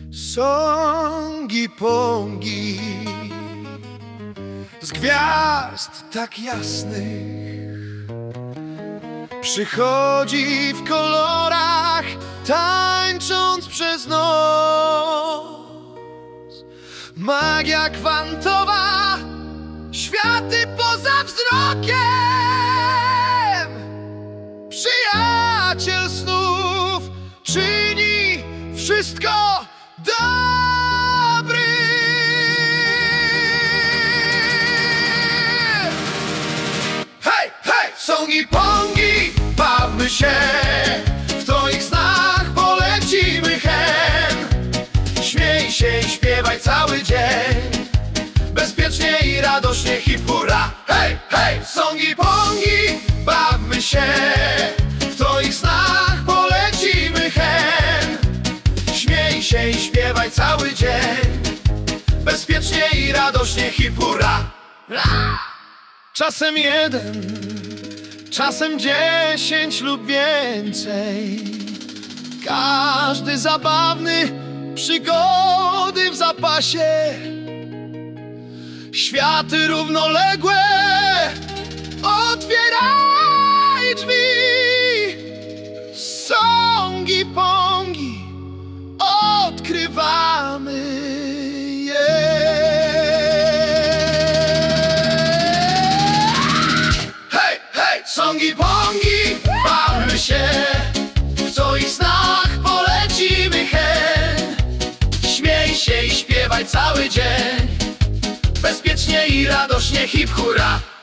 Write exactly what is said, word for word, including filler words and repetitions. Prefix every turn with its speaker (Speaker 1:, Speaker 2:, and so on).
Speaker 1: Songi pongi z gwiazd tak jasnych przychodzi w kolorach, tańcząc przez noc. Magia kwantowa, światy poza wzrokiem. Przyjaciel snów czyni wszystko dobry. Hej, hej! Songi pongi, bawmy się, w twoich snach polecimy hen. Śmiej się i śpiewaj cały dzień, bezpiecznie i radośnie, hip hurra. Hej, hej! Songi pongi, bawmy się, w twoich snach polecimy hen. Śmiej się i śpiewaj cały dzień, bezpiecznie i radośnie, hip hurra. Czasem jeden, czasem dziesięć lub więcej. Każdy zabawny, przygody w zapasie. Światy równoległe, otwieraj drzwi. Songi pongi, odkrywamy je. Hej, hej! Songi pongi, bawmy się, w twoich snach polecimy hen. Śmiej się i śpiewaj cały dzień, bezpiecznie i radośnie, hip hurra.